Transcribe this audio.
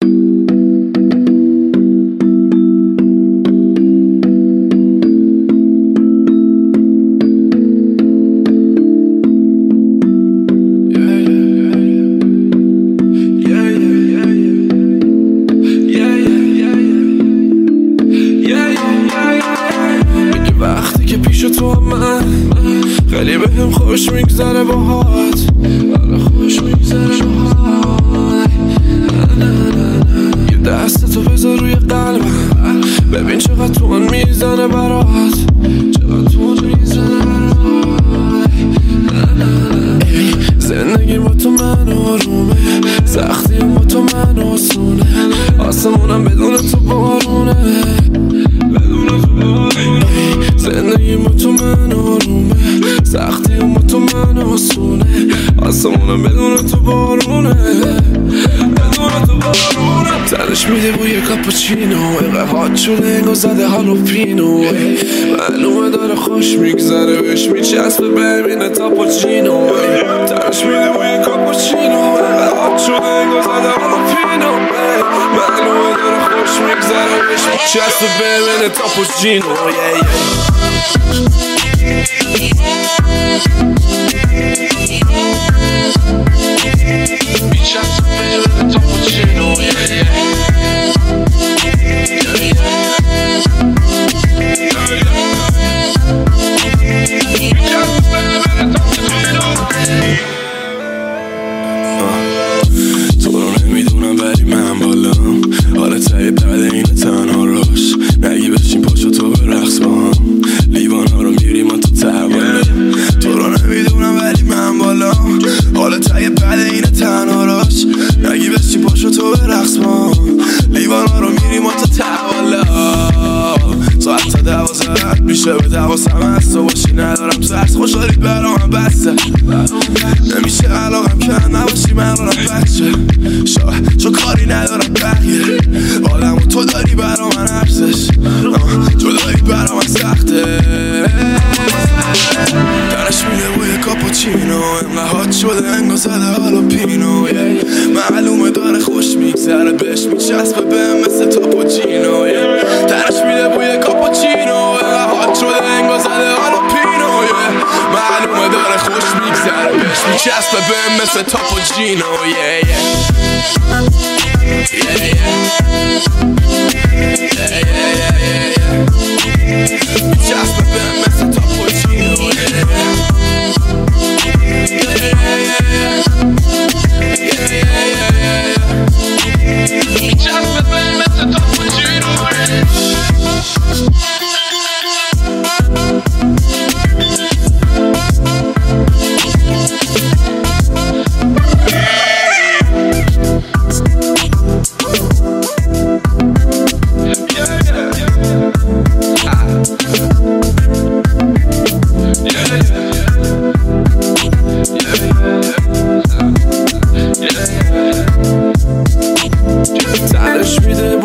وقتی که پیش تو هم من خیلی بهم خوش میگذره باهات، آره خوش میگذره باهات. یه دست تو بذار روی قلبم، ببین چقدر تو من میزنه برات، چقدر تو من میزنه برات. زندگی با تو من آرومه، سختی با تو من آسونه، آسمونم بدون تو بارونه، بدون تو بارونه. زندگی با تو من آرومه، سختی با تو من آسونه، آسمونم بدون تو بارونه، بدون تو بارونه. تنش میده بوی کاپوچینو، اینقدر هات شده انگار زده هالوپینو، معلومه داره خوش میگذره بهش میچسبه ببینه تاپوچینو. تنش میده بوی کاپوچینو، اینقدر هات شده انگار زده هالوپینو، معلومه داره خوش میگذره بهش میچسبه ببینه تاپوچینو. تو رو نمیدونم ولی من بالام، حالا تایی بعد این تنها راست نگی بشین پاشو تو به رقص با هم، لیوان ها رو میریم و تو تحوله. تو رو نمیدونم ولی من بالام، حالا تایی بعد این تنها راست نگی بشین پاشو تو به رقص با هم، لیوان ها رو میریم و تو تحوله. ساعت تا 12 میشه به 12 هست و باشی ندارم سرس، خوشحالی برام بسته نمیشه علاقم که نباشی من رو بچه شاید چون کاری ندارم بقیه آدم و تو داری برا من ارزش، تو داری برا من سخته. درش میده بوی کاپوچینو، اینقدر هات شده انگار زده هالوپینو، معلومه داره خوش میگذره بهش میچسبه به مثل تاپوچینو. درش میده بوی کاپوچینو، اینقدر هات شده انگار زده هالوپینو، معلومه داره خوش میگذره بهش میچسبه به مثل تاپوچینو. میچسبه به مثل تاپوچینو. میچسبه به مثل تاپوچینو. تنش میده